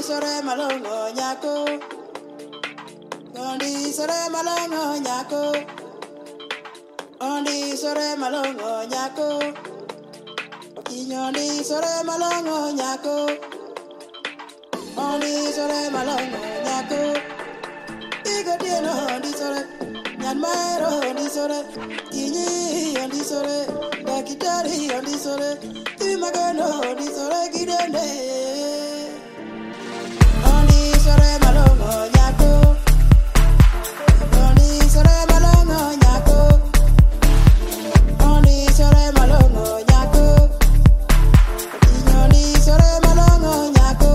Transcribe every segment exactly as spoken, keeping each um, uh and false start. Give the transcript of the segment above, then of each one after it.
sore malongo nyako. Ondi sore malongo nyako. Ondi sore malongo nyako. Okinyondi sore malongo nyako. Ondi sore malongo nyako. Igo dieno ondi sore. Nyan maero ondi sore. Kinyi ondi sore. Dakitari ondi sore. Timagano ondi sore gidende. Ondi sore malongo nyako. Ondi sore malongo nyako. Ondi sore malongo nyako. Ondi sore malongo nyako.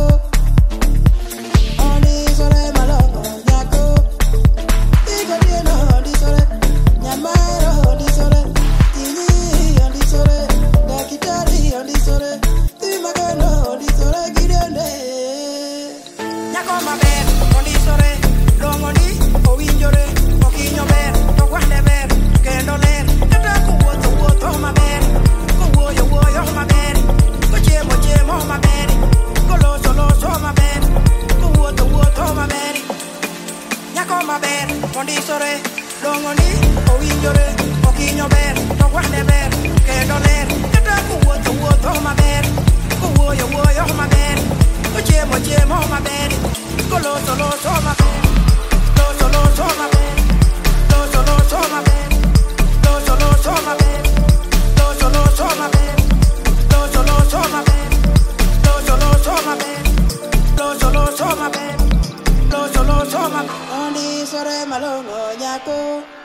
Ondi sore malongo nyako. Igo dieno ondi sore. Nyamaro ondi sore. Kinyi ondi sore. Dakitari ondi sore. Timagano ondi sore gidende. Nyako maber ondi sore. Longoni owinjore. Okinyo ber to kwande ber. Kendo ler kata kuwuotho wuotho maber. Kuwuoyo wuoyo maber. Kochiemo chiemo maber. Koloso loso maber. Kuwuotho wuotho maber. Nyako maber ondisore. Longoni owinjore. Okinyo ber to kwande ber. Kendo ler kata kuwuotho wuotho maber. Kuwuoyo wuoyo maber. Kochiemo chiemo maber. Koloso loso maber. Loso loso maber. Loso loso maber. Loso loso maber. Loso loso maber. Loso loso maber. Loso loso maber. Loso loso maber. Loso loso maber. Ondi sore malongo nyako.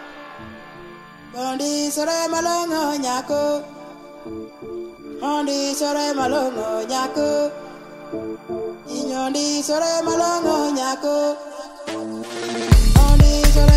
Ondi sore malongo nyako. Ondi sore malongo nyako. Inyondi sore malongo nyako. Ondi sore